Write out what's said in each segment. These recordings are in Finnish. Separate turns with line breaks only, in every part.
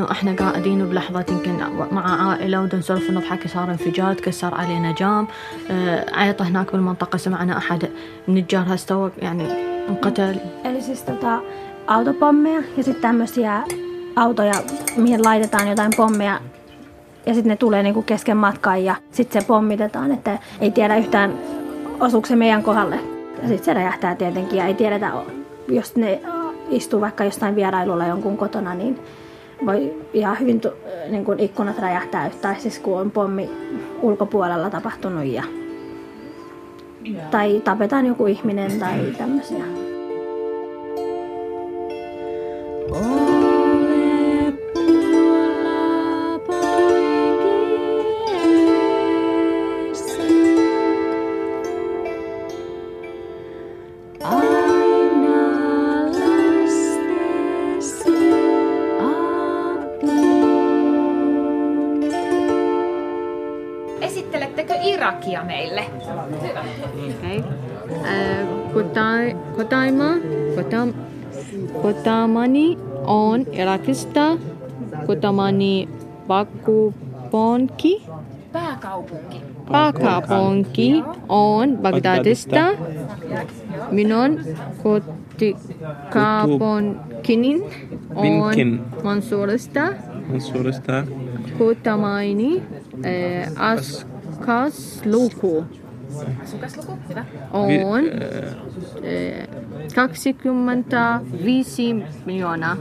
إنه إحنا قاعدين بلحظة يمكن مع عائلة ودنسولف ونضحك صار انفجار كسر علينا جام عيطة هناك بالمنطقة سمعنا أحد من الجار استوى يعني انقتل.
Eli siis autopommeja ja sitten tämmöisiä autoja, mihin laitetaan jotain pommeja ja sitten ne tulee niinku kesken matkaan ja sitten se pommitetaan, että ei tiedä yhtään osuuko se meidän kohdalle. Ja sitten se räjähtää tietenkin ja ei tiedetä, jos ne istuu vaikka jostain vierailulla jonkun kotona, niin voi ihan hyvin niin kuin ikkunat räjähtää yhtään, siis kun on pommi ulkopuolella tapahtunut tai tapetaan joku ihminen tai tämmöisiä.
Esittelettekö Irakia meille? Hyvä.
Okay. Kotamani on Irakista. Kotamani Bakuponki. Pääkaupunki on Bagdadista. Minun kotikaupunkini on Mansurista. Kotamani Asukasluku.
Hyvä.
On 25 miljoonaa.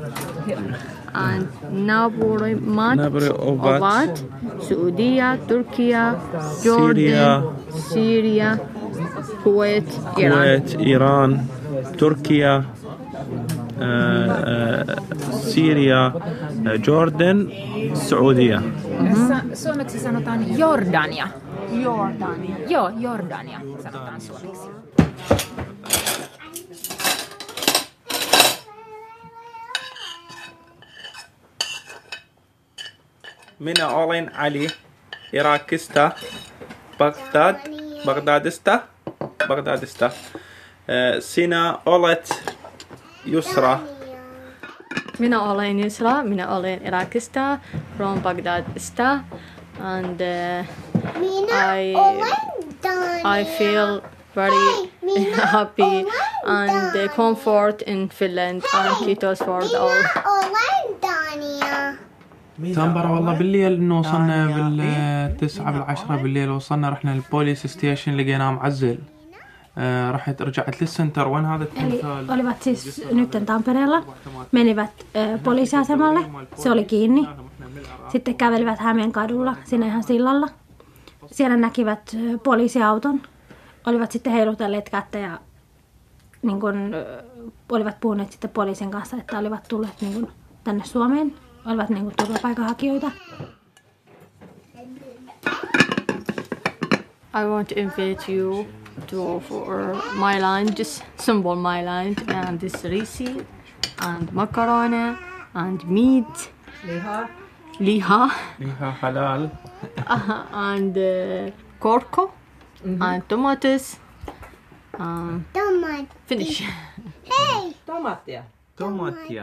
Naapurimaat ovat Saudia, Turkia, Jordan, Syria, Kuwait,
Iran, Turkia, Syria, Jordan, Saudia.
Suomeksi sanotaan Jordania. Joo, Jordania sanotaan suomeksi.
Minä olen Ali, Irakista, Bagdadista. Sinä olet Yusra.
Minä olen Yusra, minä olen Irakista, from Bagdadista, and I feel very happy and comfort in Finland and kiitos for all.
تنبر والله بالليل انه وصلنا بال9 بالليل وصلنا رحنا للبوليس ستيشن لقيناه معزل. رحت رجعت للسنتر وين هذا التمثال.
Olivat siis nyt Tampereella, menivät poliisiasemalle, se oli kiinni. Sitten kävelivät Hämeen kadulla, siinä ihan sillalla. Siellä näkivät poliisiauton, olivat sitten heilutelleet kättä ja niin kun, olivat puhuneet sitten poliisin kanssa, että olivat tulleet niin kun, tänne Suomeen. Olivat niin kuin turvapaikanhakijoita.
I want to invite you for my land, just symbol my land, and this risi, and macaroni, and meat. Liha.
Liha halal.
And korko, and tomatoes. Finish.
Hei!
Tomaattia.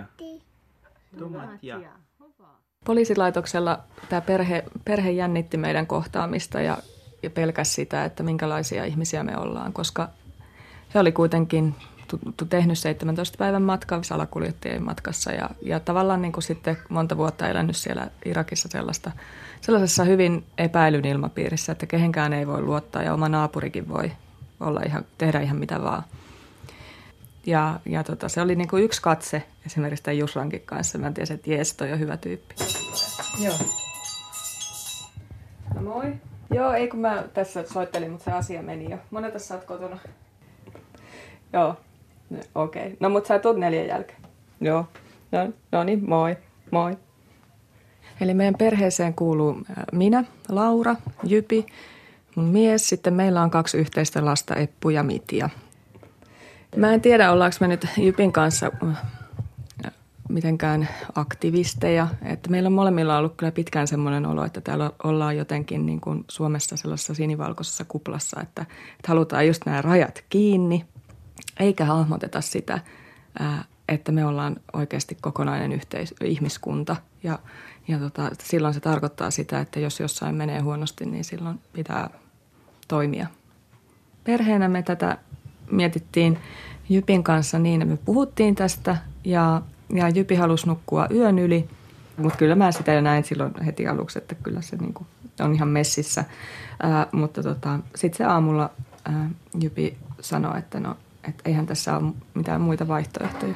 Poliisilaitoksella tämä perhe jännitti meidän kohtaamista ja pelkäsi sitä, että minkälaisia ihmisiä me ollaan, koska he oli kuitenkin tehnyt 17 päivän matkan salakuljettajien matkassa ja tavallaan niin kuin sitten monta vuotta elänyt siellä Irakissa sellaisessa hyvin epäilyn ilmapiirissä, että kehenkään ei voi luottaa ja oma naapurikin voi tehdä ihan mitä vaan. Ja se oli niin kuin yksi katse esimerkiksi tämän Jusrankin kanssa. Mä tiesin, että jees, toi on hyvä tyyppi. Joo. No moi. Joo, ei kun mä tässä soittelin, mutta se asia meni jo. Monelta sä oot kotona? Joo. Okei. Okay. No mut sä tuut 4 jälkeen. Joo. No niin, moi. Moi. Eli meidän perheeseen kuuluu minä, Laura, Jypi, mun mies. Sitten meillä on 2 yhteistä lasta, Eppu ja Mitja. Mä en tiedä, ollaanko me nyt Jypin kanssa mitenkään aktivisteja. Että meillä on molemmilla ollut kyllä pitkään semmoinen olo, että täällä ollaan jotenkin niin kuin Suomessa sellaisessa sinivalkoisessa kuplassa, että halutaan just nämä rajat kiinni, eikä hahmoteta sitä että me ollaan oikeasti kokonainen ihmiskunta. Ja silloin se tarkoittaa sitä, että jos jossain menee huonosti, niin silloin pitää toimia. Perheenä me tätä mietittiin Jypin kanssa niin, että me puhuttiin tästä ja Jypi halusi nukkua yön yli. Mutta kyllä mä sitä jo näin silloin heti aluksi, että kyllä se niinku on ihan messissä. Mutta sitten se aamulla Jypi sanoi, että eihän tässä ole mitään muita vaihtoehtoja.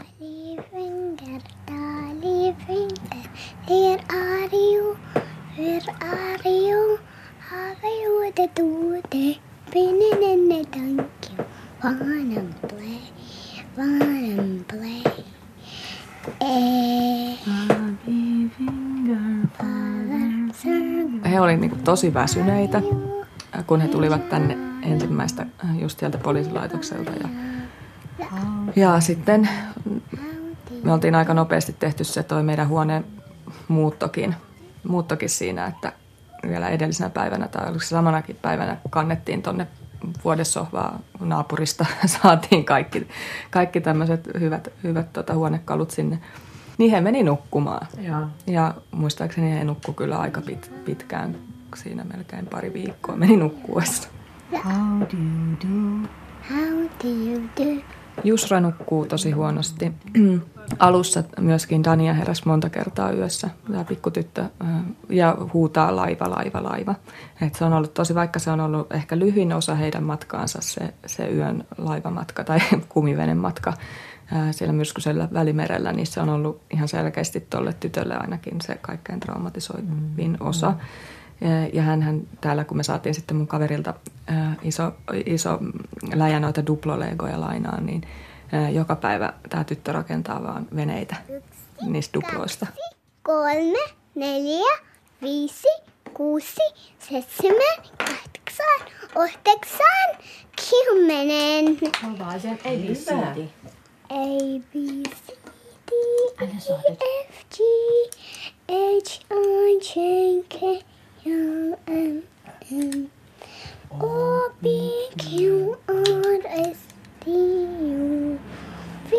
He olivat niin tosi väsyneitä, kun he tulivat tänne ensimmäistä just sieltä poliisilaitokselta. Ja sitten me oltiin aika nopeasti tehty se toi meidän huoneen muuttokin siinä, että vielä edellisenä päivänä tai oliko se samanakin päivänä kannettiin tonne vuodessohvaa naapurista, saatiin kaikki tämmöiset hyvät huonekalut sinne. Niin he meni nukkumaan. Ja muistaakseni he nukkui kyllä aika pitkään, siinä melkein pari viikkoa meni nukkuessa.
How do you do? How do you do?
Jusra nukkuu tosi huonosti. Alussa myöskin Dania heräsi monta kertaa yössä, tämä pikkutyttö, ja huutaa laiva. Et se on ollut vaikka se on ollut ehkä lyhyin osa heidän matkaansa, se yön laivamatka tai kumivenen matka siellä myrskyisellä Välimerellä, niin se on ollut ihan selkeästi tolle tytölle ainakin se kaikkein traumatisoivin osa. Ja hän täällä, kun me saatiin sitten mun kaverilta iso läjä noita duplolegoja lainaan, niin joka päivä tämä tyttö rakentaa vaan veneitä niistä duploista.
3, 4, 5, 6, 7, 8, 8, 10.
Vaan sen ABC.
A, B, C, D, E, F, G, H, I, J, K, L, M, N, O, P, Q, R, S, T, U, V,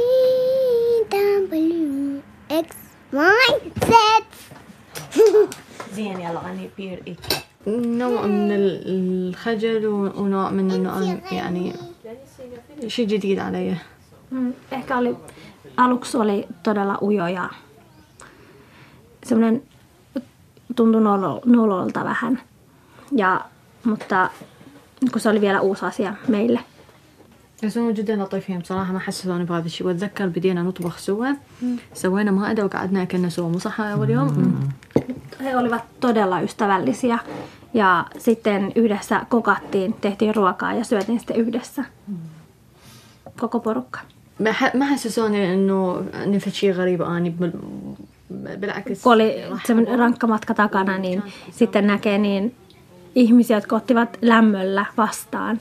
W, X, Y, Z.
زين يلا غني بير إيك.
نوع من الخجل ونوع من انه يعني شيء جديد علي.
Ehkä aluksi oli todella ujo ja semmoinen tuntui nololta vähän. Mutta kun se oli vielä uusi asia meille.
كانوا جدا لطيفين بصراحة، ما حسسوني بهذا الشيء. واتذكر بدينا نطبخ سوا، سوينا مائدة وقعدنا أكلنا سوا، مو صح أول يوم؟
He olivat todella ystävällisiä ja sitten yhdessä kokattiin, tehtiin ruokaa ja syötiin sitten yhdessä. Koko porukka.
ما حسسوني إنه في شيء غريب أني بالعكس.
Kun oli semmoinen rankka matka takana, niin sitten näkee niin ihmisiä, jotka ottivat lämmöllä vastaan.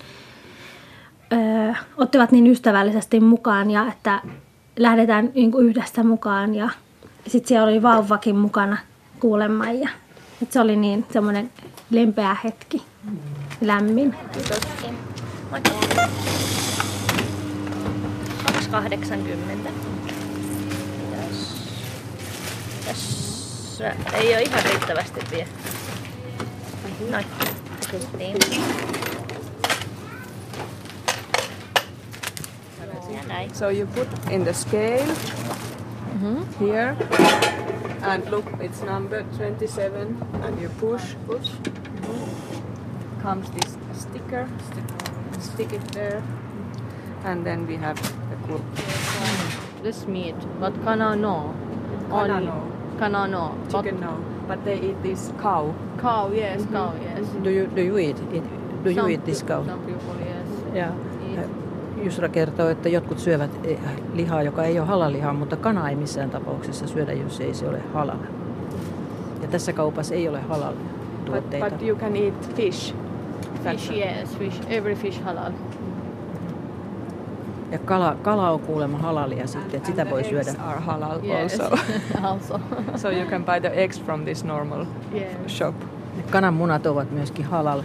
Ottivat niin ystävällisesti mukaan ja että lähdetään niin kuin yhdessä mukaan ja sitten siellä oli vauvakin mukana kuulemma ja että se oli niin semmoinen lempeä hetki, lämmin.
Kiitos. 2,80. Tässä ei ole ihan riittävästi vielä. Noin.
So you put in the scale here and look, it's number 27 and you push. Comes this sticker, stick it there and then we have the kurk.
This meat, but kana no.
Kana no.
Kana no.
Chicken no, but they eat this cow.
Cow, yes, cow, yes.
Do you eat it? Do you eat this cow?
Some people, yes.
Yeah. Jusra kertoo, että jotkut syövät lihaa, joka ei ole halal-lihaa, mutta kana ei missään tapauksessa syödä, jos ei se ole halal. Ja tässä kaupassa ei ole halal-tuotteita.
But you can eat fish.
Fish, yes, fish. Every fish halal.
Ja kala on kuulemma halalia sitten, että sitä voi syödä.
Are halal
Yes.
also.
Also.
So you can buy the eggs from this normal shop.
Kanan munat ovat myöskin halal.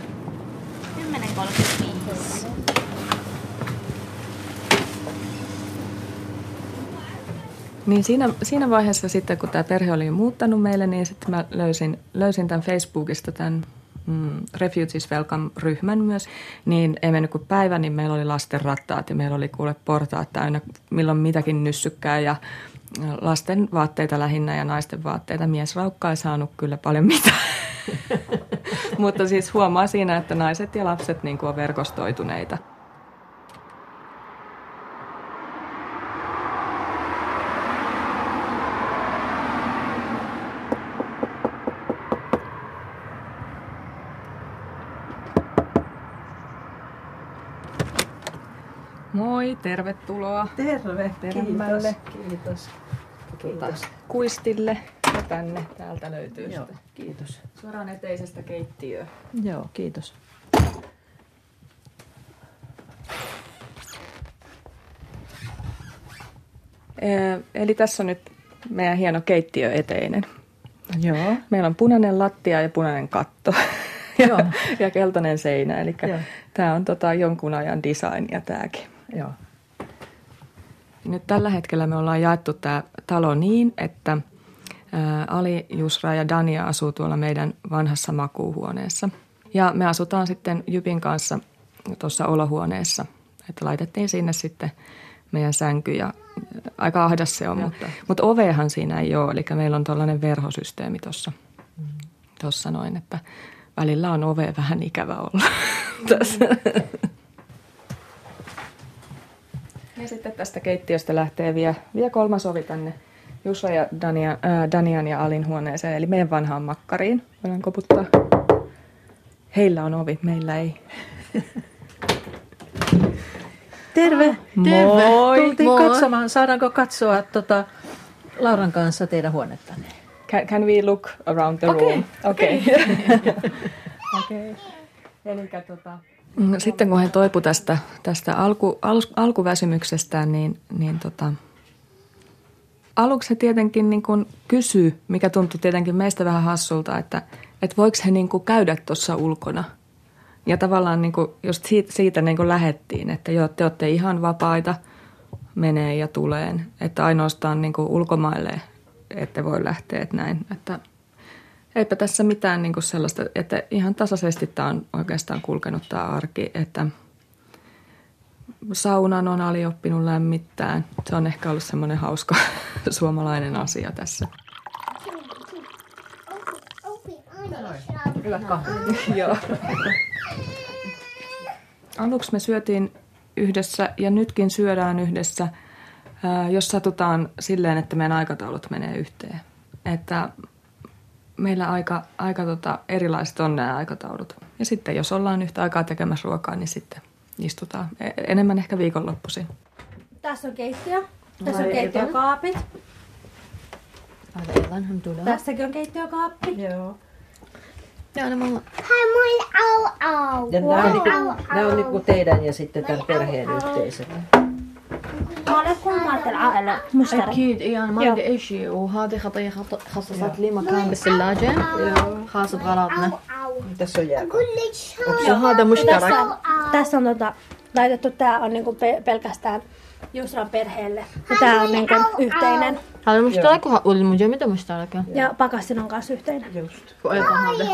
10,35.
Niin siinä vaiheessa sitten, kun tämä perhe oli muuttanut meille, niin sitten mä löysin tämän Facebookista tämän Refugees Welcome-ryhmän myös. Niin ei mennyt kuin päivä, niin meillä oli lasten rattaat ja meillä oli kuule portaat täynnä milloin mitäkin nyssykkää ja lasten vaatteita lähinnä ja naisten vaatteita. Miesraukka ei saanut kyllä paljon mitään. Mutta siis huomaa siinä, että naiset ja lapset niin kuin on verkostoituneita. Moi, tervetuloa.
Terve, kiitos.
Kuistille ja tänne. Täältä löytyy
Joo,
sitten.
kiitos.
Suoraan eteisestä keittiöön.
Joo, kiitos.
Eli tässä on nyt meidän hieno keittiö eteinen.
Joo.
Meillä on punainen lattia ja punainen katto ja keltainen seinä. Eli tämä on jonkun ajan designia tämäkin.
Joo.
Nyt tällä hetkellä me ollaan jaettu tämä talo niin, että Ali, Jusra ja Dania asuu tuolla meidän vanhassa makuuhuoneessa. Ja me asutaan sitten Jypin kanssa tuossa olohuoneessa, että laitettiin sinne sitten meidän sänky ja aika ahdas se on, mutta ovehan siinä ei ole, eli meillä on tuollainen verhosysteemi tuossa noin, että välillä on ove vähän ikävä olla tässä. Ja sitten tästä keittiöstä lähtee vielä kolmas ovi tänne Jusra ja Danian ja Alin huoneeseen, eli meidän vanhaan makkariin. Voidaan koputtaa. Heillä on ovi, meillä ei.
Terve.
Moi.
Tultiin katsomaan. Saadaanko katsoa Lauran kanssa teidän huonettanne?
Can we look around the room? Okay. Sitten kun he toipu tästä alkuväsymyksestään, niin aluksi he tietenkin niin kuin kysyi, mikä tuntui tietenkin meistä vähän hassulta, että voiko he niin kuin käydä tuossa ulkona. Ja tavallaan niin kuin just siitä niin kuin lähdettiin, että joo, te olette ihan vapaita menee ja tuleen, että ainoastaan niin kuin ulkomaille ette voi lähteä, että näin, että eipä tässä mitään niin kuin sellaista, että ihan tasaisesti tämä on oikeastaan kulkenut tämä arki, että saunan on Ali oppinut lämmittää. Se on ehkä ollut semmoinen hauska suomalainen asia tässä.
Hyvä kahvi.
Joo. Aluksi me syötiin yhdessä ja nytkin syödään yhdessä, jos satutaan silleen, että meidän aikataulut menee yhteen. Että meillä aika erilaiset on nämä aikataulut. Ja sitten jos ollaan yhtä aikaa tekemässä ruokaa, niin sitten istutaan enemmän ehkä viikonloppuisin.
Tässä on keittiö. Tässä on keittiökaapit. Tässäkin on keittiökaappi.
Joo.
Ja nämä on...
Ja nämä on niinku teidän ja sitten tämän perheen yhteiset.
أكيد أنا ما عندي أي شيء وهذه خطية خصصت لي مكان بالثلاجة خاص بغراضنا.
Tässä on jääkaappi.
وهذا مشترك.
Tässä on laitettu, tää on niinku pelkästään Jusran perheelle. Ja tää on niinku yhteinen.
هذا مشترك والمجمدة مشتركة.
Ja pakastin on kanssa yhteinen.
Just.
وأيضا هذا.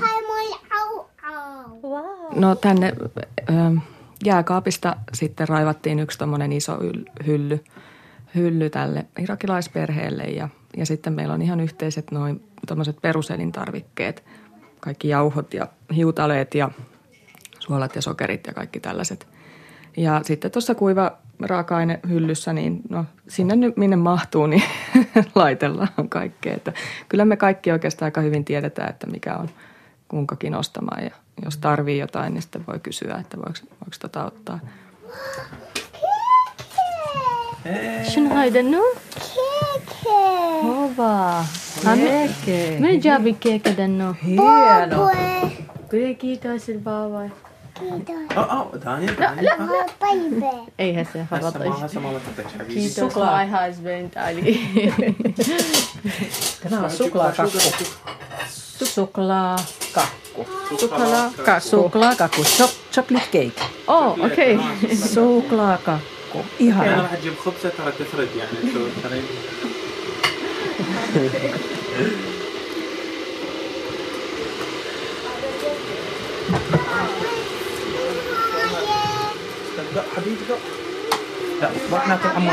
No tänne jääkaapista sitten raivattiin yksi tommonen iso hylly tälle irakilaisperheelle ja sitten meillä on ihan yhteiset noin tommoset peruselintarvikkeet. Kaikki jauhot ja hiutaleet ja suolat ja sokerit ja kaikki tällaiset. Ja sitten tuossa kuiva raaka-ainehyllyssä, niin no sinne nyt minne mahtuu, niin laitellaan kaikkea. Että kyllä me kaikki oikeastaan aika hyvin tiedetään, että mikä on kunkakin ostamaan ja jos tarvii jotain, niin sitten voi kysyä, että voiko tota ottaa.
شنو هاي دنو؟ كيكة بابا من جاب الكيكة دنو؟
Hieno.
كيكة البابا
دانيال
لا اي هسه خبطت
هسه ما بتحتاج حبيبي
كيتوس ماي هازبند علي
Tämä on suklaakakku. Suklaakakku. Suklaakakku. Chocolate cake.
اوه اوكي
Suklaakakku. Ihana.
أنا راح أجيب خبزة ترى تفرد يعني ترى. حبيبي لا رحنا في عمي.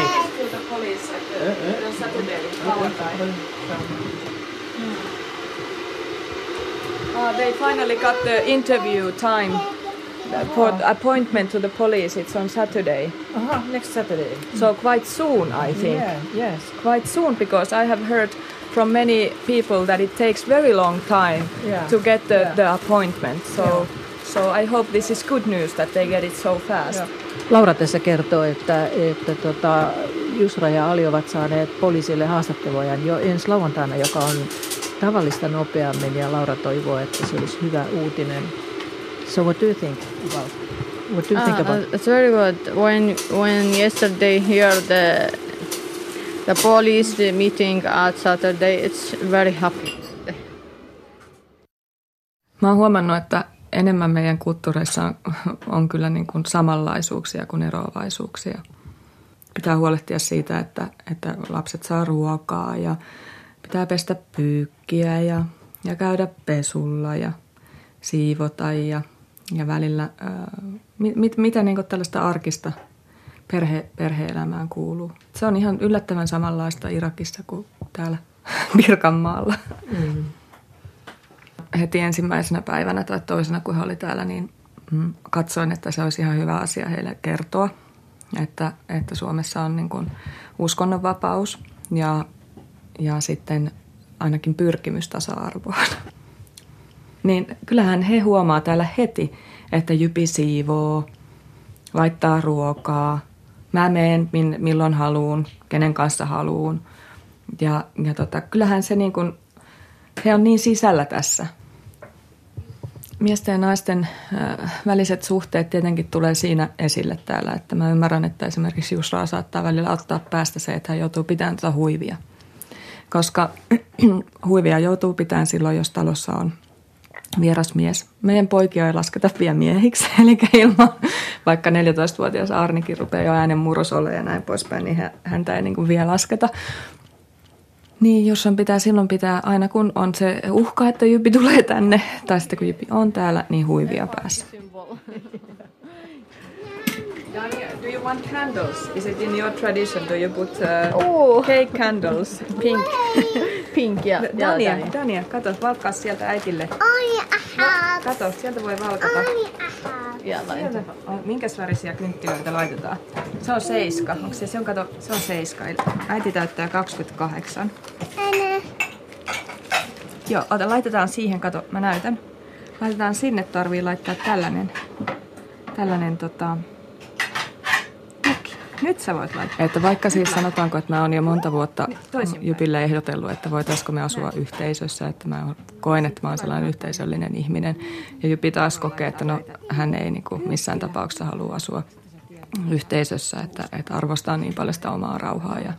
They finally got the interview time for the appointment to the police. It's on Saturday.
Next Saturday.
So quite soon, I think.
Yeah, yes.
Quite soon, because I have heard from many people that it takes very long time to get the appointment. So I hope this is good news that they get it so fast.
Yeah. Laura tässä kertoo, että Jusra ja Ali ovat saaneet poliisille haastatteluja jo ensi lauantaina, joka on tavallista nopeammin, ja Laura toivoo, että se olisi hyvä uutinen. So what do you think about? What do you think about?
It's very good. When yesterday here the police meeting at Saturday, it's very happy.
Mä oon huomannut, että enemmän meidän kulttuureissa on kyllä niin kuin samanlaisuuksia kuin eroavaisuuksia. Pitää huolehtia siitä, että lapset saa ruokaa ja pitää pestä pyykkiä ja käydä pesulla ja siivota ja välillä, mitä niin kuin tällaista arkista perhe-elämään kuuluu. Se on ihan yllättävän samanlaista Irakissa kuin täällä Pirkanmaalla. Mm. Heti ensimmäisenä päivänä tai toisena, kun he oli täällä, niin katsoin, että se olisi ihan hyvä asia heille kertoa, että Suomessa on niin kuin uskonnonvapaus ja sitten ainakin pyrkimys tasa-arvoon. Niin kyllähän he huomaa täällä heti, että Jypi siivoo, laittaa ruokaa, mä menen milloin haluun, kenen kanssa haluun. Ja kyllähän se niin kuin, he on niin sisällä tässä. Miesten ja naisten väliset suhteet tietenkin tulee siinä esille täällä, että mä ymmärrän, että esimerkiksi Jusraa saattaa välillä ottaa päästä se, että hän joutuu pitämään tuota huivia. Koska huivia joutuu pitämään silloin, jos talossa on vieras mies. Meidän poikia ei lasketa vielä miehiksi, eli ilman, vaikka 14-vuotias Arnikin rupeaa jo äänen murros olemaan ja näin poispäin, niin häntä ei niin kuin vielä lasketa. Niin, jos silloin pitää, aina kun on se uhka, että Jypi tulee tänne, tai sitten kun Jypi on täällä, niin huivia päässä. Do you want candles? Is it in your tradition? Do you put cake candles? Pink.
Pink, ja.
Dania, kato, valkkaa sieltä äitille. Kato, sieltä voi valkata. Minkäs värisiä kynttilöitä laitetaan? Se on 7. Onko se on, kato, se on 7. Äiti täyttää 28. Joo, laitetaan siihen, kato, mä näytän. Laitetaan sinne, tarvii laittaa tällainen Nyt sä voit laittaa. Että vaikka siis sanotaanko, että mä oon jo monta vuotta Jypille ehdotellut, että voitaisiko me asua yhteisössä, että mä koen, että mä oon sellainen yhteisöllinen ihminen. Ja Jypi taas kokee, että no, hän ei niin kuin missään tapauksessa halua asua yhteisössä, että arvostaa niin paljon sitä omaa rauhaa. Ja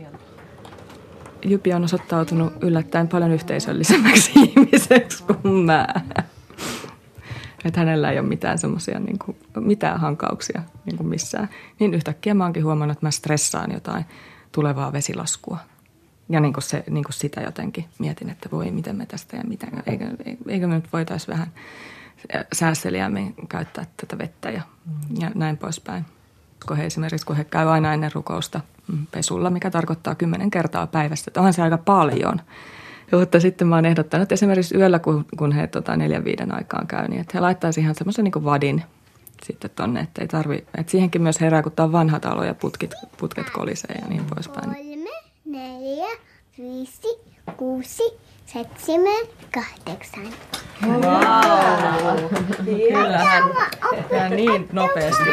Jypi on osoittautunut yllättäen paljon yhteisöllisemmäksi ihmiseksi kuin mä. Että hänellä ei ole mitään semmoisia, niin kuin, mitään hankauksia niin kuin missään. Niin yhtäkkiä mä oonkin huomannut, että mä stressaan jotain tulevaa vesilaskua. Ja niin kuin sitä jotenkin mietin, että voi, miten me tästä ja miten. Eikö me nyt voitaisiin vähän säästeliämmin käyttää tätä vettä ja näin poispäin. Kun he käy aina ennen rukousta pesulla, mikä tarkoittaa 10 kertaa päivästä. Onhan se aika paljon. Mutta sitten mä oon ehdottanut, että esimerkiksi yöllä, kun he 4-5 aikaan käy, niin että he laittaisi ihan semmoisen niin kuin vadin sitten tonne, että ei tarvi, että siihenkin myös herää, kun tää on vanha talo ja putket kolisee ja niin poispäin.
3, 4, 5, 6, 7, 8.
Wow! Kyllähän tehdään niin nopeasti.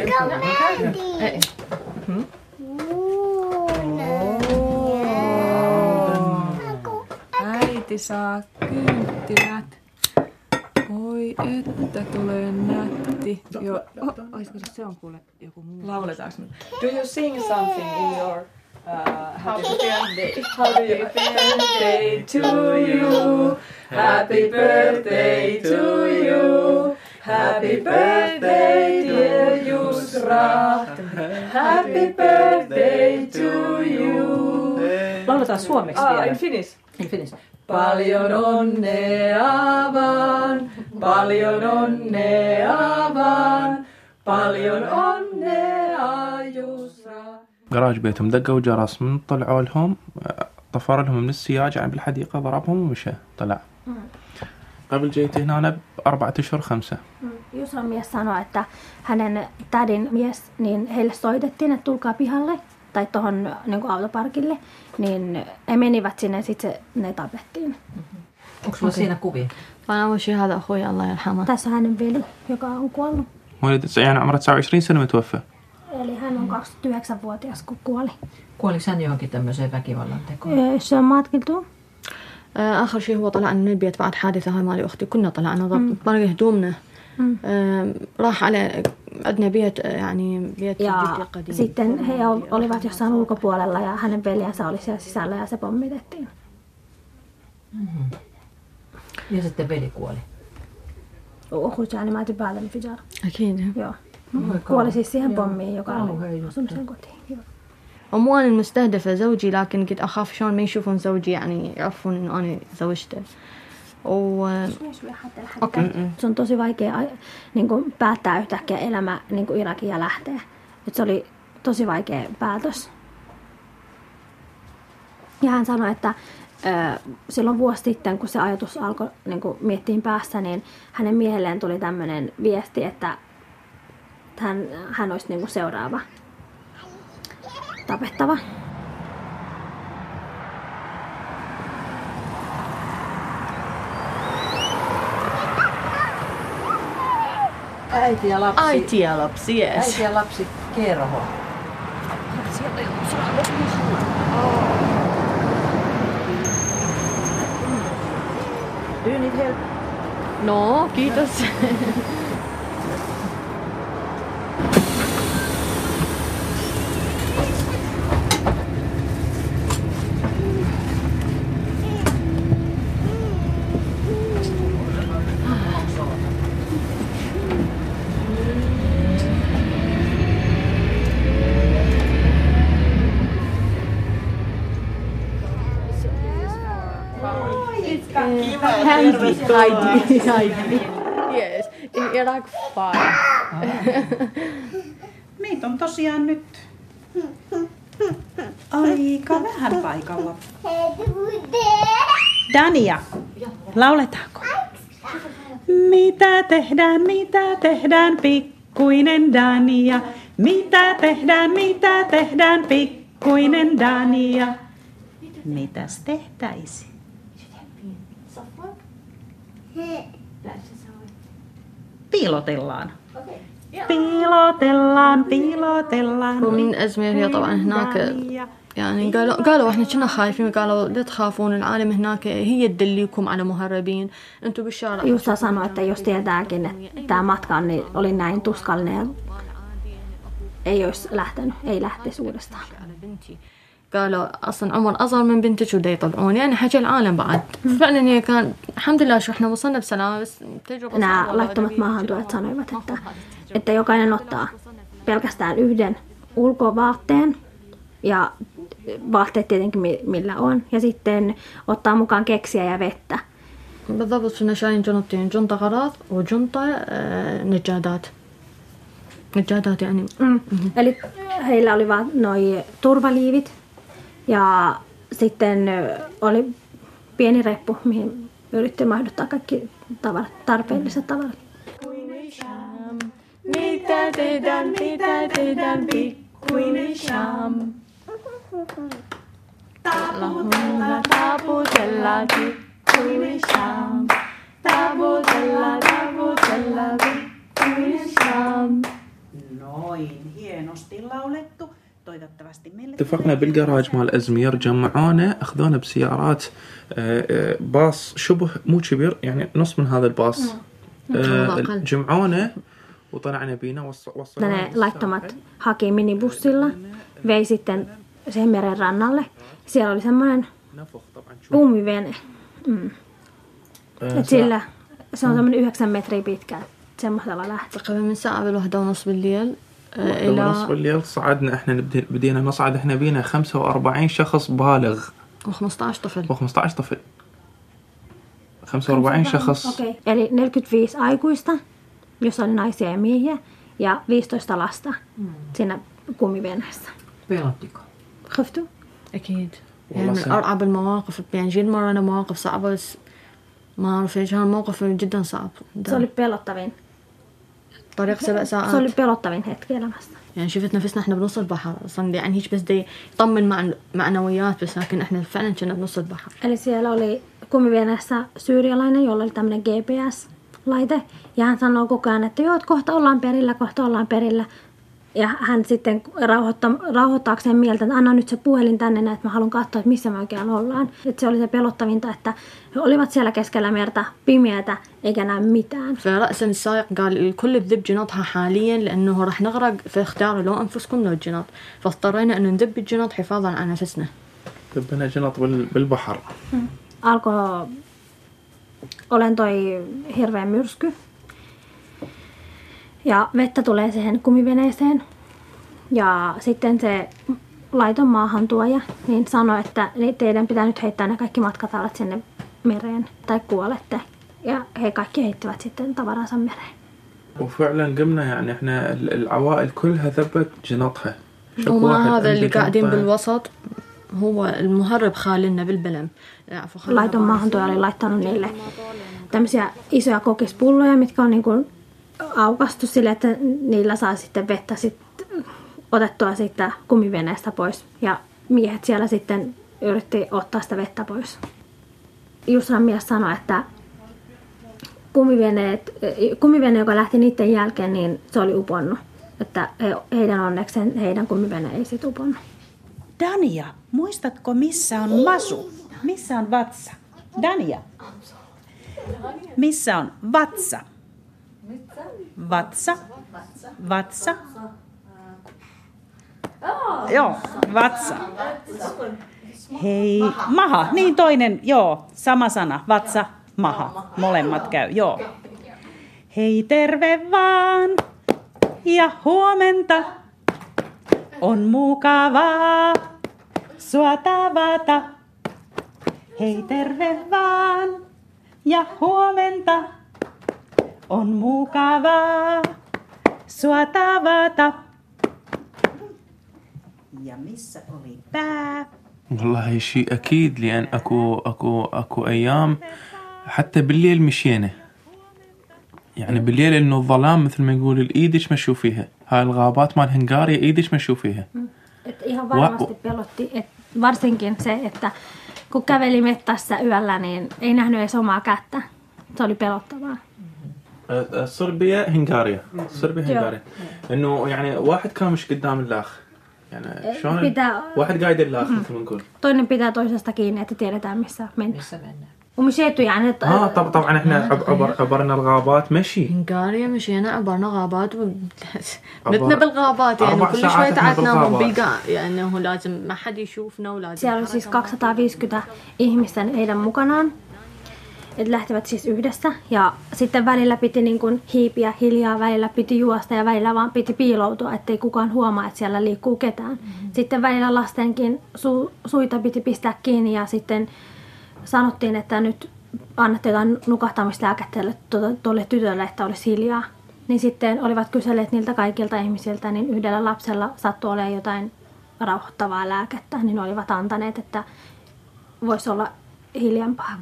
Äiti saa kynttilät. Oi, että tulee nätti. Joo. Se on kuule joku muu. Lauletaanko nyt? Do you sing something in your happy birthday? Happy birthday to you. Happy birthday to you.
Happy birthday dear Yusra. Happy birthday to you. Lauletaan suomeksi vielä.
In Finnish.
In Finnish. Paljon onnea vaan, paljon onnea vaan, paljon onnea Yusra.
جراج بيتهم دقوا جرس من طلعوا لهم طفر لهم من السياج يعني بالحديقة ضربهم ومشى طلع. قبل جيت هنا أنا ب4 أشهر 5.
Jusran mies sanoi, että hänen tädin mies, niin heille soitettiin, että tulkaa pihalle tai tuohon niin autoparkille, niin he menivät sinne ja sitten ne tapettiin.
Onko sulla siinä kuvia?
فأنا أول شيء هذا أخوي الله يرحمه.
Tässä on hänen veli, joka on kuollut.
ولد يعني عمره 29 سنة متوفى.
Eli hän on 29-vuotias, kun kuoli.
Kuoliko hän johonkin tämmöiseen väkivallan tekoon?
Se on matkiltu.
آخر شيء هو طلع من البيت بعد حادثة هاي مالي أختي كنا طلعنا طلع هدومنا راح على عندنا بيت يعني بيت
Ja sitten he olivat jossain ulkopuolella ja hänen veljensä oli siellä sisällä ja se pommitettiin.
Ja sitten veli kuoli.
أخوتي يعني ما تبالي انفجار.
أكيد.
Joo. Kuoli siis siihen pommiin, joka oli osunut sen kotiin.
مو أنا المستهدفة زوجي لكن كنت أخاف شلون ما يشوفون زوجي يعني يعرفون إنه أنا زوجته.
Se on tosi vaikea niin kuin päättää yhtäkkiä elämä niin kuin Irakin ja lähteä. Et se oli tosi vaikea päätös. Ja hän sanoi, että silloin vuosi sitten, kun se ajatus alkoi niin kuin miettiin päässä, niin hänen miehelleen tuli tämmöinen viesti, että hän olisi niin kuin seuraava tapettava.
Äiti ja lapsi.
Äiti ja lapsi, yes.
Äiti ja lapsi kerho. Do you need help?
No, kiitos. Heidi. Yes, in Iraq fire.
Meitä on tosiaan nyt aika vähän paikalla. Dania, lauletaanko? Mitä tehdään, pikkuinen Dania? Mitä tehdään, pikkuinen Dania? Mitäs tehtäisi? Piilotellaan. piilotellaan.
ومن أزمة هي طبعا هناك يعني قالوا احنا كنا خايفين قالوا لا تخافون العالم هناك هي تدليكم على مهربين انتم بالشارع.
Jussa sanoi, että jos tietääkin, että tämä matka niin oli näin tuskallinen ja ei olisi lähtenyt, ei lähtisi uudestaan.
قالوا اصلا عمر اصغر من بنتك ودا يطلعون يعني حكى العالم بعد فعلا هي كان الحمد لله شو احنا وصلنا بسلام بس تجربه.
Nämä laittomat maahantulijat sanoivat, että jokainen ottaa pelkästään yhden ulkovaatteen ja vaatteet tietenkin millä on ja sitten ottaa mukaan keksiä ja vettä.
بالضبط كنا شايلين جنطتين جنطة غراض وجنطة نجادات يعني.
Eli heillä oli vaan noi turvaliivit ja sitten oli pieni reppu, mihin yritti mahduttaa kaikki tavarat, tarpeelliset tavarat.
Mitä tehdään, pikkuinen Sham? Taputella, pikkuinen Sham. Taputella, pikkuinen Sham.
Noin, hienosti laulettu. Toivottavasti meille.
اتفقنا بالجراج مال أزمير جمعونا أخذونا بسيارات باص شبه مو كبير يعني نص من هذا الباص جمعونا وطلعنا بينا وصلنا.
Ne laittomat haki minibussilla, vei sitten sen meren rannalle. Siellä oli semmoinen uumivene. Et sillä, se on semmoinen 9 metriä pitkä. semmoisella lähti.
تقريبا من ساعة بالواحدة ونص بالليل
ونص بالليل صعدنا احنا بدينا نصعد احنا بينا 45 شخص بالغ
و15 طفل
و15 طفل 45 شخص.
Okei. Eli 45 aikuista, jossa oli naisia ja miehiä, ja 15 lasta siinä kumiveneessä.
Pelottiko?
خفتوا؟
أكيد يعني من أرعب المواقف يعني جد مرة مواقف صعبة بس ما أعرف إيش هالموقف جدا صعب.
Se oli pelottavin.
طريق 7 ساعات.
Se oli pelottavin hetki elämästä.
يعني شفت نفسنا احنا بنص البحر اصلا يعني هيك بس دي يطمن معنويات بس لكن احنا فعلا كنا بنص البحر.
Eli siellä oli kumiveneessä syyrialainen, jolla oli tämmöinen GPS-laite. Ja hän sanoo koko ajan, että joo, kohta ollaan perillä. Ja hän sitten rauhoittaakseen mieltä, että anna nyt se puhelin tänne, että mä haluan katsoa, että missä me oikein ollaan. Että se oli se pelottavinta, että he olivat siellä keskellä merta, pimeätä, eikä näe mitään.
فرأسا السائق قال الكل بذب جنطها حاليا لأنه رح نغرق فاختاروا لو أنفسكم لو الجنط فاضطرينا أنه ندب الجنط حفاظا على نفسنا.
دبنا جنط بالبحر.
Alkoi olen toi hirveä myrsky. Ja vettä tulee siihen kumiveneeseen. Ja sitten se laiton maahantuoja niin sanoi, että teidän pitää nyt heittää ne kaikki matkatavarat sinne mereen tai kuolette. Ja he kaikki heittivät sitten tavaransa mereen.
وفعلا قمنا يعني احنا العوائل كلها ذبت جنطها.
وما هذا اللي قاعدين بالوسط هو المهرب خالنا بالبلم.
Laiton maahantuoja oli laittanut niille tämmöisiä isoja kokispulloja, mitkä on niin kuin aukastu sille, että niillä saa sitten vettä otettua siitä kumiveneestä pois. Ja miehet siellä sitten yritti ottaa sitä vettä pois. Jusran mies sanoi, että kumivene, joka lähti niiden jälkeen, niin se oli uponnut. Että heidän onnekseen heidän kumivene ei sit uponnut.
Dania, muistatko missä on masu? Missä on vatsa? Dania. Missä on vatsa? Vatsa. Vatsa. Joo, vatsa. Hei, maha. Niin toinen, joo, sama sana. Vatsa, maha. Molemmat käy, joo. Hei, terve vaan. Ja huomenta. On mukavaa sua tavata. Hei, terve vaan. Ja huomenta. On mukavaa sua tavata. Ja missä oli pää?
والله شيء أكيد لأن أكو أيام حتى بالليل مشينا يعني بالليل إنه الظلام مثل ما يقول الإيدش ما تشوفيها هاي الغابات مال هنغاريا إيدش ما تشوفيها.
Ihan varmasti pelotti, varsinkin se, että kun käveli mettässä yöllä, niin ei nähnyt edes omaa kättä. Se oli pelottavaa.
صربيا هنغاريا صربيا هنغاريا إنه يعني واحد كان مش قدام الآخر يعني شلون واحد قايد الآخر مثل ما نقول.
Toinen pitää toisesta kiinni, että tiedetään missä mennään. ومشيتوا يعني
طبعا احنا عبرنا الغابات مشي.
هنغاريا مشينا عبرنا غابات متنا بالغابات يعني كل شوي تعبنا بلقى يعني هو لازم ما حد يشوفنا ولازم.
Siellä oli siis 250 ihmistä heidän mukanaan. Et lähtivät siis yhdessä ja sitten välillä piti niin kuin hiipiä hiljaa, välillä piti juosta ja välillä vaan piti piiloutua, ettei kukaan huomaa, että siellä liikkuu ketään. Sitten välillä lastenkin suita piti pistää kiinni ja sitten sanottiin, että nyt annatte jotain nukahtamislääkettä tuolle tytölle, että olisi hiljaa. Niin sitten olivat kyselleet niiltä kaikilta ihmisiltä, niin yhdellä lapsella sattui olemaan jotain rauhoittavaa lääkettä, niin olivat antaneet, että voisi olla hiljempaa.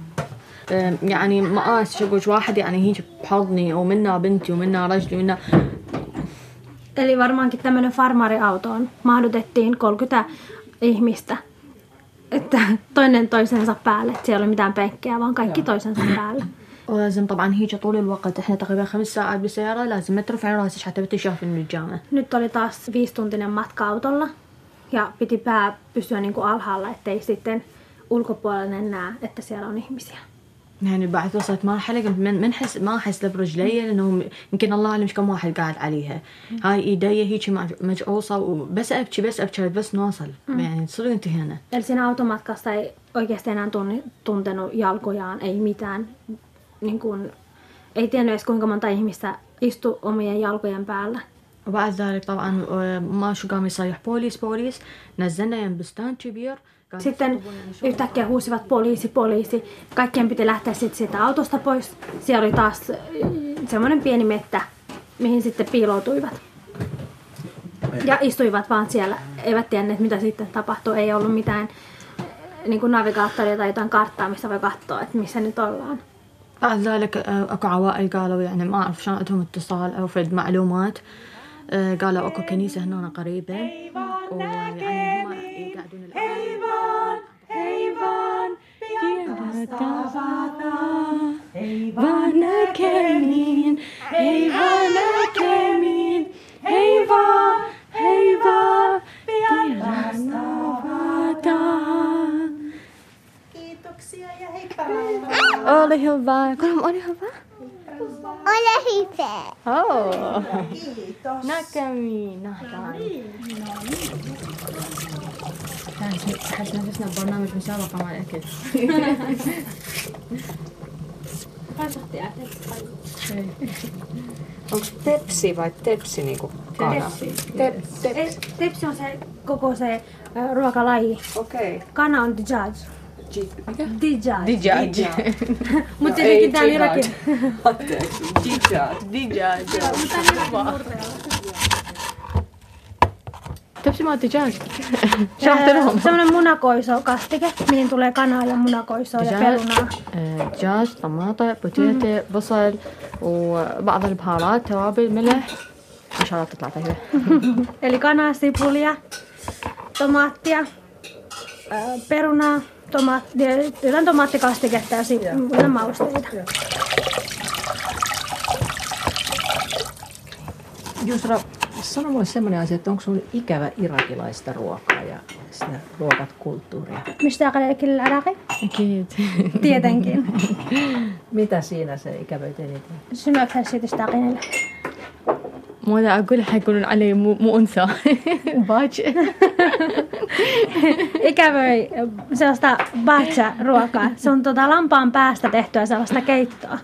يعني مقاس شقوش واحد يعني هيك بحضني ومنا بنتي ومنا رجلي ومنا.
Eli varmaankin tämmöinen farmariautoon mahdutettiin 30 ihmistä, että toinen toisensa päälle, että siellä ei ole mitään penkkejä, vaan kaikki toisensa päälle.
ولازم طبعا هيك طول الوقت احنا تقريبا 5 ساعات بالسيارة لازم ما ترفعي راسك حتى بتشوفي النجامة.
Nyt oli taas 5-tuntinen matka autolla ja piti pää pysyä niin kuin alhaalla, ettei sitten ulkopuolinen näe, että siellä on ihmisiä.
يعني بعد وصلت مرحلة قلت ما أحس برجلي لأنه يمكن الله أعلم كم واحد قاعد عليها. هاي إيدي هيك مجعوصة وبس أبكي بس نوصل يعني صرت انتهينا.
Eli siinä automatkasta ei oikeasti enää tuntenut jalkojaan, ei mitään. Niin kuin ei tiennyt edes kuinka monta ihmistä istui omien jalkojen päällä.
وبعد ذلك طبعا ما شو قام يصيح بوليس نزلنا يم بستان كبير.
Sitten yhtäkkiä huusivat poliisi. Kaikkien piti lähteä sitten siitä autosta pois. Siellä oli taas semmoinen pieni mettä, mihin sitten piiloutuivat. Ja istuivat vaan siellä. Eivät tienneet, mitä sitten tapahtui. Ei ollut mitään niin kuin navigaattoria tai jotain karttaa, missä voi katsoa, että missä nyt ollaan.
بعد ذلك اكو عوائل قالوا يعني ما اعرف شلون عندهم اتصال او فد معلومات قالوا اكو كنيسه هنا قريبه ويعني هم يقعدون هيفان
Kiitoksia ja heippa.
Ole hyvä. Kuulemma oli hyvä.
Ole hyvä.
Oh.
Kiitos.
näkemiin. حاسة نفسنا ببرنامج مسابقة مع الأكل.
Onko tepsi vai tepsi niinku kana?
Tepsi on se koko se ruokalaji.
Okei.
Kana on dijaj.
Mikä?
Dijaj. Mutta tietenkin täällä Irakin.
Dijaj.
تبسي ما دجاج.
Semmoinen munakoiso-kastike, mihin tulee kanaa ja munakoisoa ja perunaa.
دجاج طماطم بوتيتي بصل وبعض البهارات توابل ملح ان شاء الله تطلع طيبة.
Eli kanaa, sipulia, tomaattia, perunaa, jotain tomaattikastiketta ja mausteita.
Jusra, sano mulle semmoinen asia, että onko sun ikävä irakilaista ruokaa ja sitä ruokat kulttuuria?
مشتاقة للأكل العراقي؟
أكيد.
Tietenkin.
Mitä siinä se ikävöit eniten?
شنو أكثر شيء تشتاقين له؟
ماذا أقول حيكونون علي مو أنثى. باجئ.
Ikävöi sellaista bacha-ruokaa. Se on lampaan päästä tehtyä sellaista keittoa.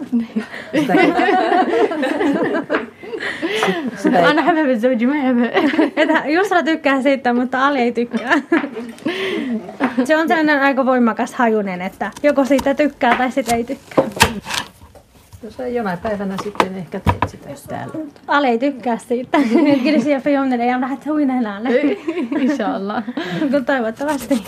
أنا أحبها بالزوجي ما أحبها.
Jusra tykkää siitä, mutta Ali ei tykkää. Se on sellainen aika voimakas hajunen, että joko siitä tykkää tai sitä ei tykkää.
Jos jonain päivänä sitten ehkä teet sitä täällä.
Ali ei tykkää siitä. Kyllä siellä في يوم من الأيام راح تسوينا هنا.
إن شاء الله.
Toivottavasti.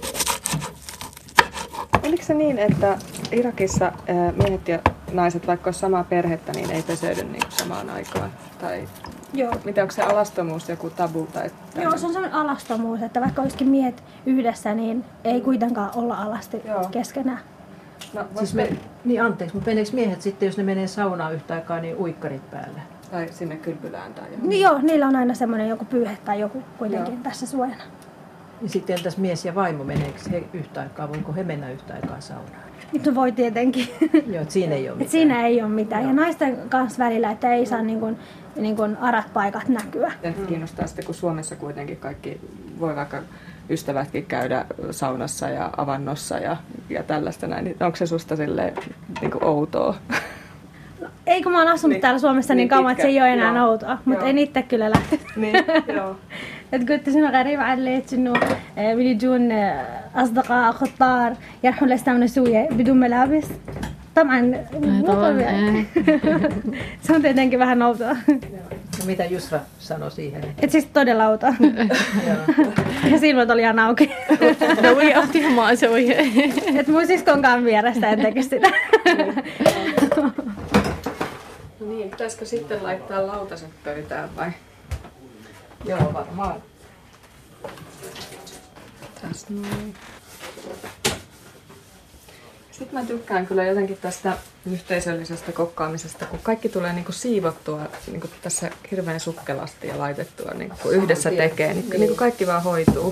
Oliko se niin, että Irakissa miehet ja naiset, vaikka olisi samaa perhettä, niin ei peseydy niin samaan aikaan? Tai
Joo.
mitä, onko se alastomuus joku tabu? Tai
Joo, se on sellainen alastomuus, että vaikka olisikin miehet yhdessä, niin ei kuitenkaan olla alasti keskenään.
No,
siis anteeksi, mutta meneekö miehet sitten, jos ne menee saunaan yhtä aikaa, niin uikkarit päälle?
Tai sinne kylpylään tai johon?
Niin joo, niillä on aina semmoinen joku pyyhe tai joku kuitenkin tässä suojana.
Ja sitten entäs mies ja vaimo, meneekö he yhtä aikaa, voiko he mennä yhtä aikaa saunaan?
No voi tietenkin.
Joo, siinä ei ole mitään.
Siinä ei ole mitään. Ja naisten kanssa välillä, että ei saa niin kuin arat paikat näkyä.
Kiinnostaa sitten, kun Suomessa kuitenkin kaikki voi vaikka ystävätkin käydä saunassa ja avannossa ja tällaista näin. Niin onko se susta silleen niin kuin outoa?
Ei, kun mä oon asunut täällä Suomessa niin kauan, että se ei ole enää outoa. Mutta en itse kyllä lähtenyt.
Niin, joo.
قلت شنو غريب عليك انه بيجون اصدقاء خطار يروحون لاستامنا سوريا بدون ملابس طبعا مو طبيعي se on tietenkin vähän outoa.
Mitä Jusra sanoi siihen?
Et siis todella outoa. Ja silmät oli ihan auki.
دوي أختي ما أسويها.
Et mun siskonkaan vierestä en tekisi sitä.
No niin, pitäisikö sitten laittaa lautaset pöytään vai? Joo, varmaan. Tässä noin. Sitten mä tykkään kyllä jotenkin tästä yhteisöllisestä kokkaamisesta, kun kaikki tulee niinku siivottua niinku tässä hirveän sukkelasti ja laitettua, niinku, kun yhdessä tekee, niin niinku kaikki vaan hoituu.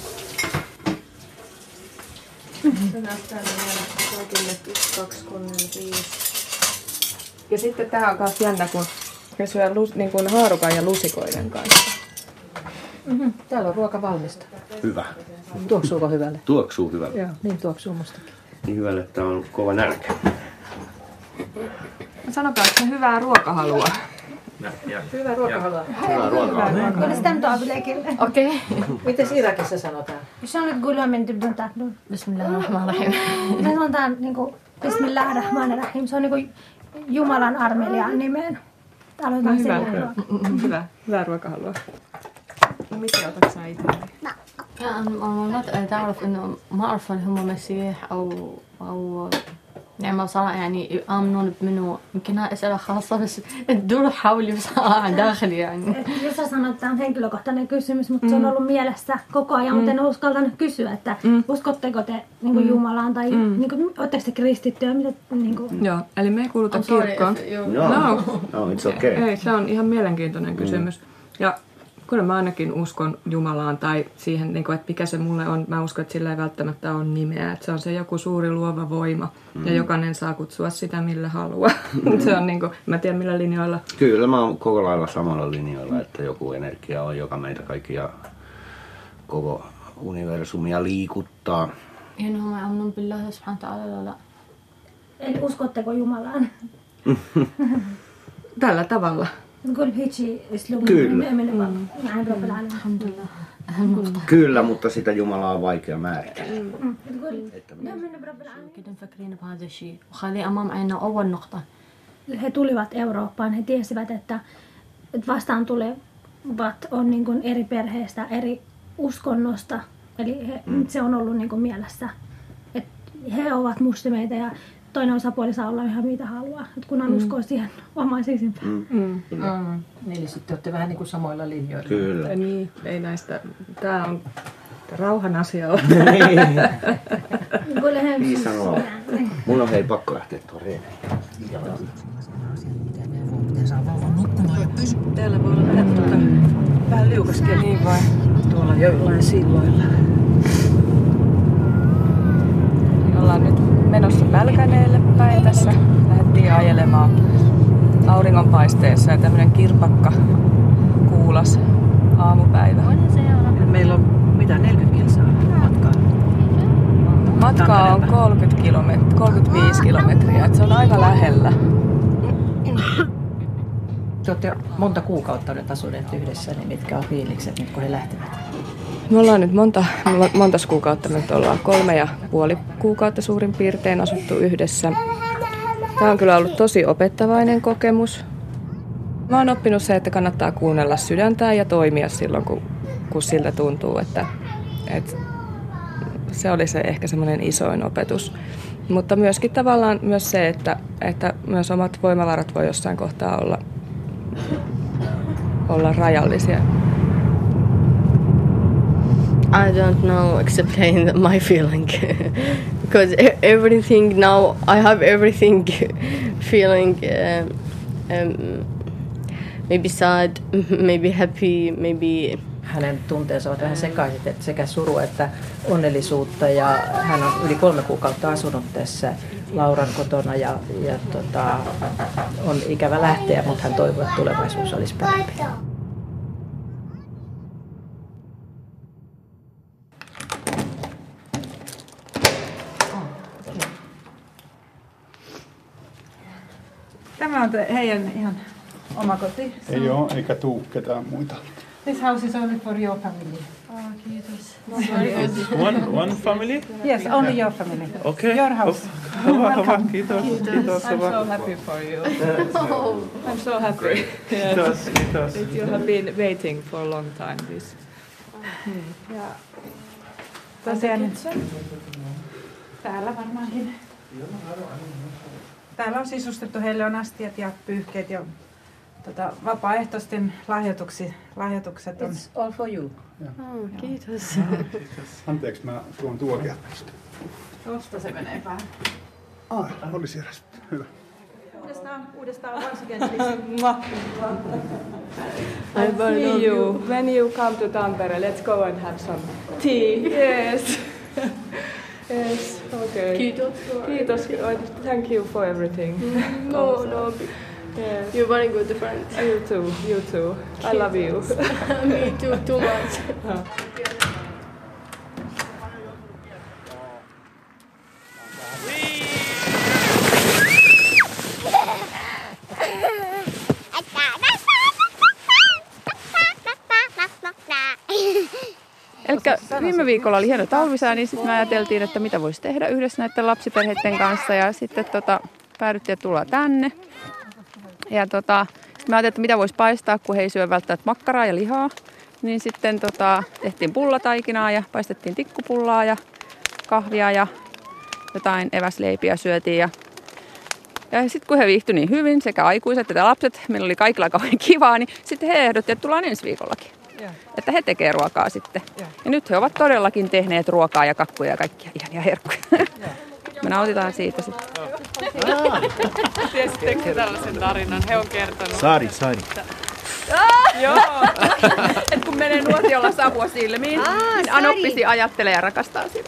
Se näyttää kaikille 1, 2, 3, 5. Ja sitten tää on myös jännä, kun he syö niin kuin haarukan ja lusikoiden kanssa.
Mm-hmm. Täällä on ruoka valmista.
Hyvä.
Tuoksuuko hyvälle?
Tuoksuu hyvälle.
Joo, niin tuoksuu mustakin.
Niin hyvälle, että on kova nälkä.
Sanotaan, että hyvää ruokahalua.
Hyvää ruokahalua.
Hyvää ruokaa.
Kuule sitä nyt avileikille.
Okei.
Miten Irakissa sanotaan?
Se on nyt gulhamin tibdun tahdun.
Bismillahirrahmanirrahim.
Me sanotaan niinku bismillahirrahmanirrahim. Se on niinku Jumalan armelian nimeen. Aloitetaan sillä.
Hyvää ruokahalua. No miten otat sä itse?
أنا تعرف إنه ما أعرف هل هم مسيح أو يعني صراحة يعني يؤمنون منه يمكنها أسئلة خاصة بس تدور حولي بصراحة داخلي يعني.
Jos sanoit, että tämä on henkilökohtainen kysymys, mutta se on ollut mielessä koko ajan, mutta en ole uskaltanut kysyä, että uskotteko te niin kuin Jumalaan tai niin kuin, oletteko te kristittyjä? Niin kuin...
Joo, eli me ei kuuluta kirkkoon.
No, it's okay.
Ei, se on ihan mielenkiintoinen kysymys. Ja kyllä mä ainakin uskon Jumalaan tai siihen, että mikä se mulle on. Mä uskon, että sillä ei välttämättä ole nimeä. Että se on se joku suuri luova voima ja jokainen saa kutsua sitä millä haluaa. Se on mä tiedän millä linjoilla.
Kyllä mä oon koko lailla samalla linjoilla, että joku energia on, joka meitä kaikkia koko universumia liikuttaa.
إنهم يؤمنون بالله سبحانه وتعالى ولا لا؟
Eli uskotteko Jumalaan?
Tällä tavalla.
Kyllä. Kyllä, mutta sitä Jumalaa on vaikea määritellä.
He tulivat Eurooppaan. He tiesivät, että vastaan tulevat on niin kuin eri perheestä, eri uskonnosta. Eli se on ollut niin kuin mielessä. Että he ovat muslimeita ja toinen osapuoli saa olla ihan mitä haluaa, kunhan uskoo siihen omaan sisimpään.
Eli sitten olette vähän niin kuin samoilla linjoilla.
Kyllä.
Niin, ei näistä. Tämä on rauhan asia on.
Niin sanoo. Mun on hei pakko lähteä tuon reeneen.
Täällä voi olla vähän liukaskin. Niin vai? Tuolla jollain silloilla.
Ollaan nyt menossa Pälkäneelle päin tässä. Lähdettiin ajelemaan auringonpaisteessa ja tämmönen kirpakka kuulas aamupäivä.
Meillä on mitä 40 kilsaa matkaa?
Matkaa on 35 kilometriä, että se on aika lähellä.
Te olette monta kuukautta nyt asuneet yhdessä, niin mitkä on fiilikset nyt kun he lähtevät?
Me ollaan nyt monta kuukautta, nyt ollaan 3,5 kuukautta suurin piirtein asuttu yhdessä. Tämä on kyllä ollut tosi opettavainen kokemus. Mä oon oppinut se, että kannattaa kuunnella sydäntään ja toimia silloin, kun siltä tuntuu, että se oli se ehkä semmoinen isoin opetus. Mutta myöskin tavallaan myös se, että myös omat voimavarat voi jossain kohtaa olla rajallisia.
I don't know explain my feeling because everything now I have everything feeling maybe sad, maybe happy, maybe.
Hänen tunteensa ovat vähän sekaiset, että sekä suru että onnellisuutta ja hän on yli 3 kuukautta asunut tässä Lauran kotona ja on ikävä lähteä, mutta hän toivoo, että tulevaisuus olisi parempi.
Tämä on heidän ihan oma koti.
Ei ole, eikä tuu ketään muita.
This house is only for your family.
kiitos.
One family?
Yes, only your family.
Okay.
Your house.
Kiitos.
I'm so happy for you. I'm so happy.
Kiitos.
You have been waiting for a long time this.
Täällä varmaankin. Täällä on sisustettu, heille on astiat ja pyyhkeet ja vapaaehtoisten lahjoitukset on.
It's all for you.
Kiitos.
Anteeksi, mä tuon tuokia tästä.
Tuosta se menee vähän.
Olisi eräs. Hyvä.
Uudestaan once again,
I see you. When you come to Tampere, let's go and have some tea. Yes. Yes, okay. Kiitos. Thank you for everything.
No.
Yes.
You're very good friend.
You too. I love you.
Me too much.
Elikkä viime viikolla oli hieno talvisää, niin sitten me ajateltiin, että mitä voisi tehdä yhdessä näiden lapsiperheiden kanssa. Ja sitten päädyttiin, että tullaan tänne. Ja sitten me ajateltiin, että mitä voisi paistaa, kun he ei syö välttämättä makkaraa ja lihaa. Niin sitten tehtiin pullataikinaa ja paistettiin tikkupullaa ja kahvia ja jotain eväsleipiä syötiin. Ja sitten kun he viihtyi niin hyvin, sekä aikuiset että lapset, meillä oli kaikilla kauhean kivaa, niin sitten he ehdottivat, että tullaan ensi viikollakin. Että he tekevät ruokaa sitten. Ja nyt he ovat todellakin tehneet ruokaa ja kakkuja ja kaikkia ihania herkkuja. Me nautitaan siitä sitten.
Tiesittekö tällaisen tarinan? He on kertonut.
Sari.
Joo. Et kun menee nuotiolla savua silmiin, niin anoppisi ajattelee ja rakastaa sitä.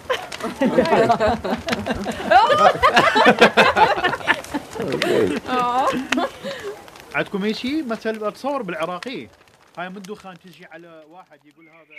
عندكم اي شيء مثل بتصور بالعراقي هاي من دخان تجي على واحد يقول هذا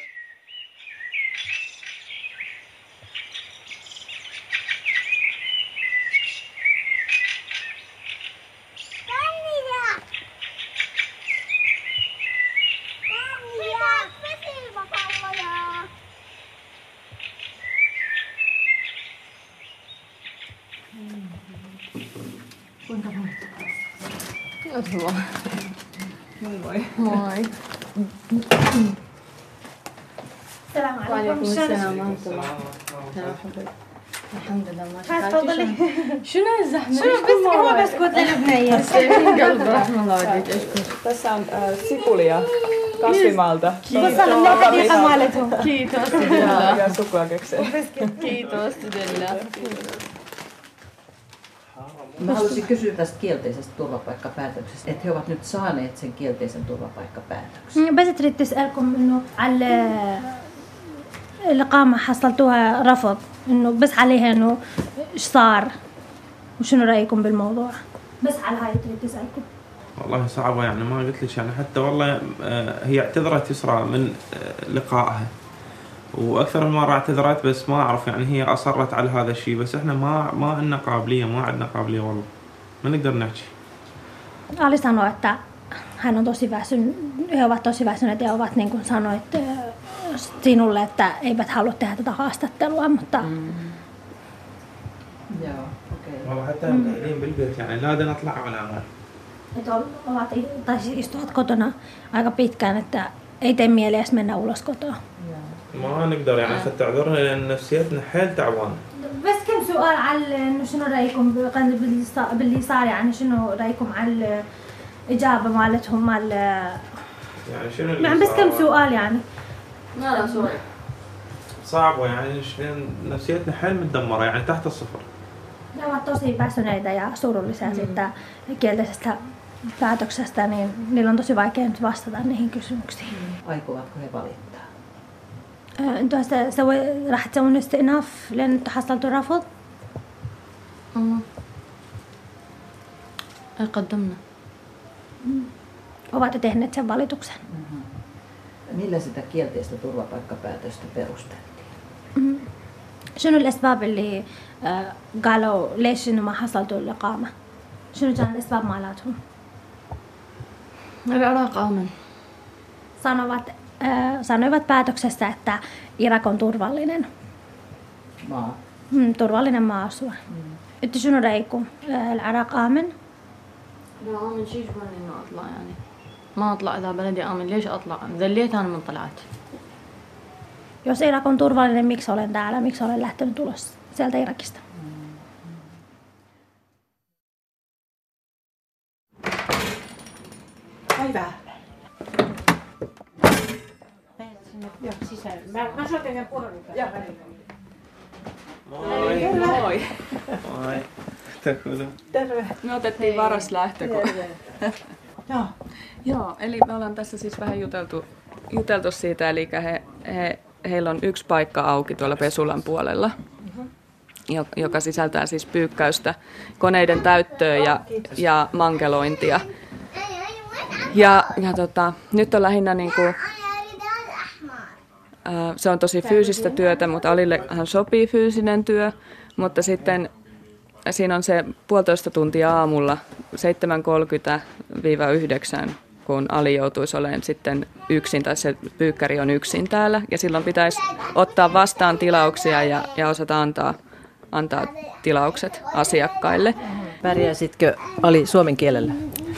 Kuinka voit?
Hyvä. Moi.
Moi.
السلام
وعليكم السلام ورحمة الله. الحمد لله ما شاء الله. شنو الزحمة؟
شنو هو بسكوت للبنية؟
قلب رحمة الله عليك اشكر.
Tässä on sipulia kasvimaalta.
Kiitos Stella.
Ja suklaakekseen.
Kiitos Stella.
Mä haluaisin kysyä tästä kielteisestä turvapaikkapäätöksestä, että he ovat nyt saaneet sen kielteisen turvapaikkapäätöksen.
بس تريد تسألكم إنه على الإقامة حصلتوها رفض إنه بس عليها إنه إيش صار وشنو رأيكم بالموضوع بس على هاي تريد تسألكم.
والله صعبة يعني ما قلت لك يعني حتى والله هي اعتذرت يسرى من لقائها واكثر من مرة اعتذرت بس ما اعرف يعني هي اصرت على هذا الشيء بس احنا ما عندنا قابلية ما عندنا قابلية والله ما نقدر نحكي.
Ali sanoi, että hän on tosi väsynyt, he ovat tosi väsyneet ja ovat niin kuin sanoit sinulle, että eivät halua tehdä tätä haastattelua, mutta
Joo, okei.
والله حتى قاعدين بالبيت يعني لا بدنا نطلع ولا ما.
että ovat tai istuvat kotona aika pitkään, että ei tee mieli edes mennä ulos kotoa.
ما نقدر يعني حتى اعذرنا لان نفسيتنا حيل تعبان.
بس كم سؤال على انه شنو رايكم باللي صار يعني شنو رايكم على الاجابه مالتهم مال
يعني شنو اللي
يعني بس كم سؤال يعني
لا سؤال
صعبة يعني نفسيتنا حيل متدمرة يعني تحت الصفر.
Ne ovat tosi väsyneitä ja surullisia siitä kielteisestä päätöksestä, niin niillä on tosi vaikea nyt vastata niihin kysymyksiin.
Aikovatko he valittaa?
انتوا هسه راح تسوون استئناف لان انتوا حصلتوا رفض؟
قدمنا.
Ovat tehneet sen valituksen.
Millä sitä kielteistä turvapaikkapäätöstä perusteltiin?
شنو الأسباب اللي قالوا ليش إنه ما حصلتوا الإقامة؟ شنو كان الأسباب مالاتهم؟
العراق آمن.
Sanoivat päätöksessä, että Irak on turvallinen
maa.
turvallinen maa asua. انتوا شنو رأيكم؟ العراق آمن؟
لا آمن شي يجبرني إنه أطلع يعني. ما أطلع إذا بلدي آمن ليش أطلع؟ ذليت أنا من طلعت.
Jos Irak on turvallinen, miksi olen täällä? Miksi olen lähtenyt ulos sieltä Irakista?
Päivää. Joo, sisään. Mä soitan sen puhelun.
Moi.
Moi.
Moi.
Terve.
Me otettiin varas lähtö. Joo, eli me ollaan tässä siis vähän juteltu siitä, eli heillä on yksi paikka auki tuolla Pesulan puolella, joka sisältää siis pyykkäystä, koneiden täyttöä ja mankelointia. Ja nyt on lähinnä niinku, se on tosi fyysistä työtä, mutta Alillehan sopii fyysinen työ, mutta sitten siinä on se 1,5 tuntia aamulla 7:30–9 kun Ali joutuisi olemaan sitten yksin tai se pyykkäri on yksin täällä. Ja silloin pitäisi ottaa vastaan tilauksia ja osata antaa tilaukset asiakkaille.
Pärjäisitkö Ali suomen kielellä?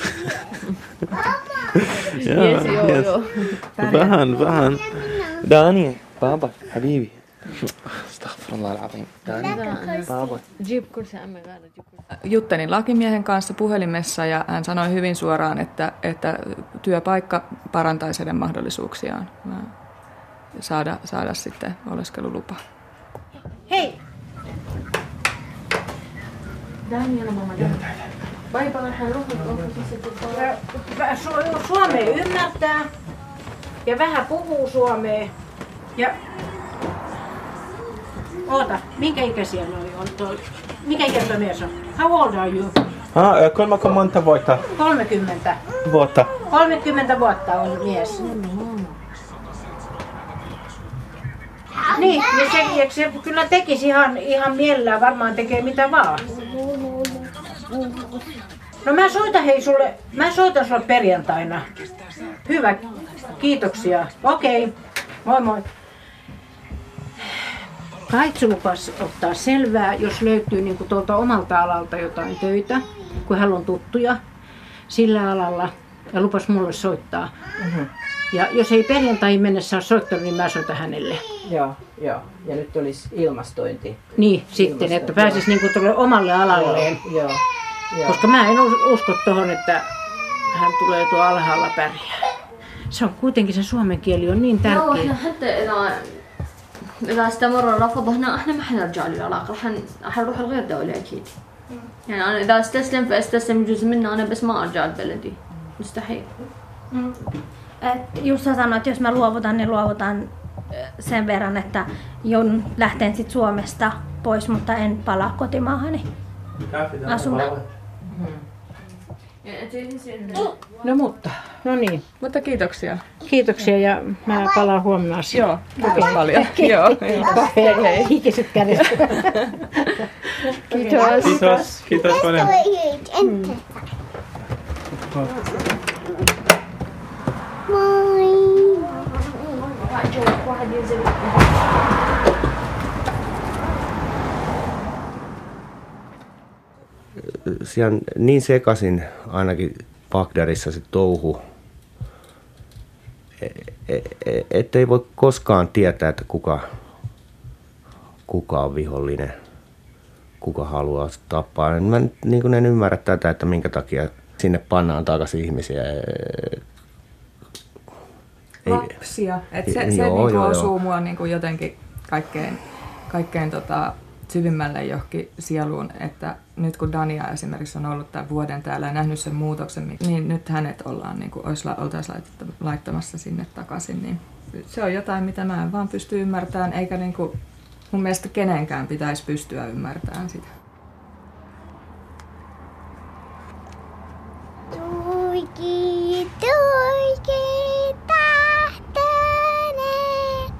Joo. Vähän. Dani, baba, habibi. Astaghfirullah al-azim. Dani, baba.
Juttelin lakimiehen kanssa puhelimessa ja hän sanoi hyvin suoraan, että työpaikka parantaisi heidän mahdollisuuksiaan saada sitten oleskelulupa.
Hei! Suomea ymmärtää ja vähän puhuu suomea. Ja oota, minkä ikäisiä noi on? Mikä ikäistä mies on? How old are you?
Kuinka monta vuotta?
30. 30 vuotta on mies. Niin se kyllä tekisi ihan mielellään, varmaan tekee mitä vaan. No mä soitan sulle perjantaina. Hyvä, kiitoksia. Okei, moi moi. Kaitsu lupasi ottaa selvää, jos löytyy niin kuin tuolta omalta alalta jotain töitä, kun hän on tuttuja sillä alalla ja lupasi mulle soittaa. Mm-hmm. Ja jos ei perjantaihin mennessä ole soittanut, niin mä soitan hänelle.
Joo. Ja nyt olisi ilmastointi.
Niin, sitten, että pääsisi niin kuin tuolle omalle alalleen. Joo. Koska mä en usko tuohon, että hän tulee tuo alhaalla pärjää. Se on kuitenkin, se suomen kieli on niin tärkeä.
إذا استمر الرفض هنا احنا ما حنرجع للعلاقة حنروح لغير دولة أكيد. يعني أنا إذا استسلم فاستسلم جزء منه أنا بس ما أرجع لبلدي مستحيل.
Jussa sanoi, että jos mä luovutan, niin luovutan sen verran, että joudun lähteen sit Suomesta pois, mutta en palaa kotimaahani asumaan.
No niin.
Mutta kiitoksia.
Kiitoksia ja mä palaan huomenna asiaan.
Joo, kiitos paljon.
Hei. Hikiset kädet.
Kiitos paljon.
Siellä on niin sekaisin ainakin Bagdadissa se touhu, ettei voi koskaan tietää, että kuka on vihollinen, kuka haluaa tappaa. Mä niin en ymmärrä tätä, että minkä takia sinne pannaan takaisin ihmisiä.
Lapsia. Se niin osuu mua niin kuin jotenkin kaikkein syvimmälle johonkin sieluun, että nyt kun Dania esimerkiksi on ollut tämän vuoden täällä ja nähnyt sen muutoksen, niin nyt hänet oltaisiin laittamassa sinne takaisin. Niin se on jotain, mitä mä en vaan pysty ymmärtämään, eikä niin kuin mun mielestä kenenkään pitäisi pystyä ymmärtämään sitä.
Tuiki tähtönen,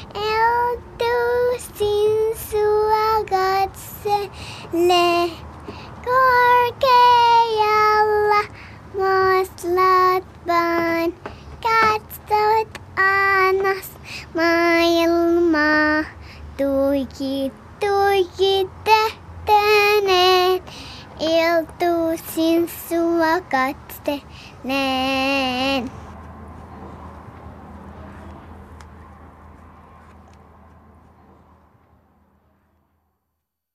eltusin sua katsele. Korkealla maaslat vaan katsot anas maailmaa. Tuiki tähtönen, eltusin sua katselen.